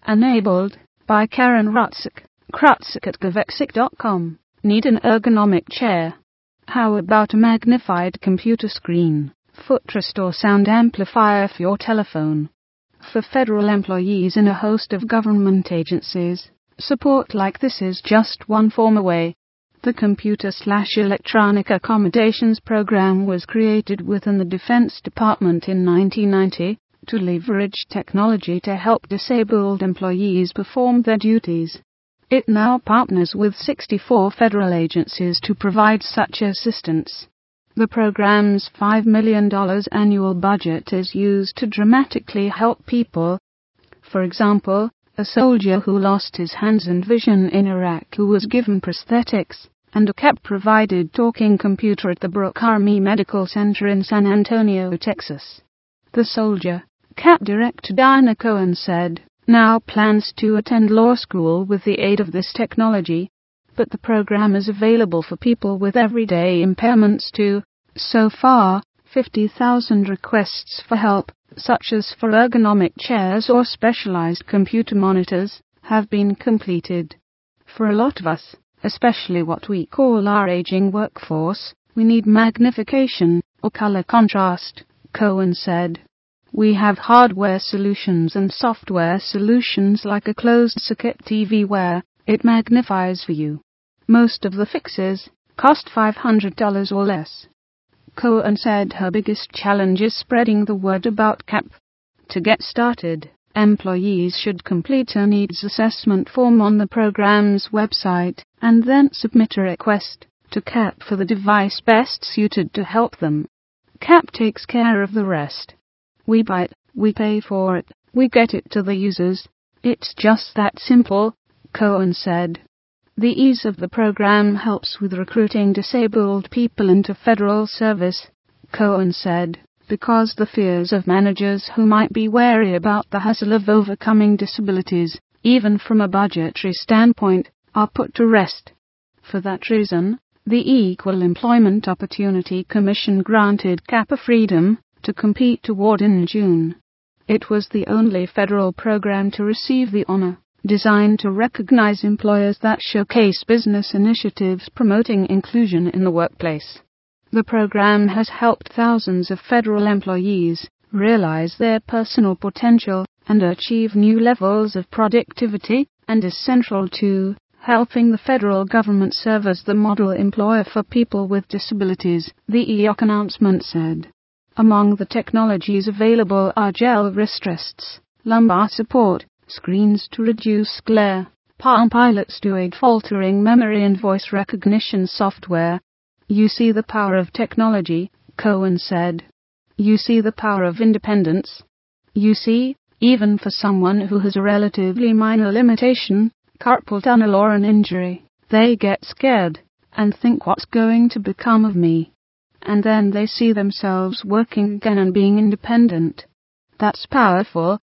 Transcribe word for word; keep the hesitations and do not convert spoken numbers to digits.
Enabled by Karen Rutzik. Krutzik at Gavexic dot com. Need an ergonomic chair? How about a magnified computer screen, footrest or sound amplifier for your telephone? For federal employees in a host of government agencies, support like this is just one form away. The Computer-slash-Electronic Accommodations Program was created within the Defense Department in nineteen ninety to leverage technology to help disabled employees perform their duties. It now partners with sixty-four federal agencies to provide such assistance. The program's five million dollars annual budget is used to dramatically help people. For example, a soldier who lost his hands and vision in Iraq who was given prosthetics and a C A P-provided talking computer at the Brooke Army Medical Center in San Antonio, Texas. The soldier, C A P Director Diana Cohen said, now plans to attend law school with the aid of this technology, but the program is available for people with everyday impairments too. So far, fifty thousand requests for help, such as for ergonomic chairs or specialized computer monitors, have been completed. For a lot of us, especially what we call our aging workforce, we need magnification, or color contrast, Cohen said. We have hardware solutions and software solutions like a closed-circuit T V where it magnifies for you. Most of the fixes cost five hundred dollars or less. Cohen said her biggest challenge is spreading the word about C A P. To get started, employees should complete a needs assessment form on the program's website and then submit a request to C A P for the device best suited to help them. C A P takes care of the rest. We buy it, we pay for it, we get it to the users. It's just that simple, Cohen said. The ease of the program helps with recruiting disabled people into federal service, Cohen said, because the fears of managers who might be wary about the hassle of overcoming disabilities, even from a budgetary standpoint, are put to rest. For that reason, the Equal Employment Opportunity Commission granted C A P a freedom to compete award in June. It was the only federal program to receive the honor, designed to recognize employers that showcase business initiatives promoting inclusion in the workplace. The program has helped thousands of federal employees realize their personal potential and achieve new levels of productivity, and is central to helping the federal government serve as the model employer for people with disabilities, the E O C announcement said. Among the technologies available are gel wrist rests, lumbar support, screens to reduce glare, Palm Pilots to aid faltering memory and voice recognition software. You see the power of technology, Cohen said. You see the power of independence. You see, even for someone who has a relatively minor limitation, carpal tunnel or an injury, they get scared and think what's going to become of me. And then they see themselves working again and being independent. That's powerful,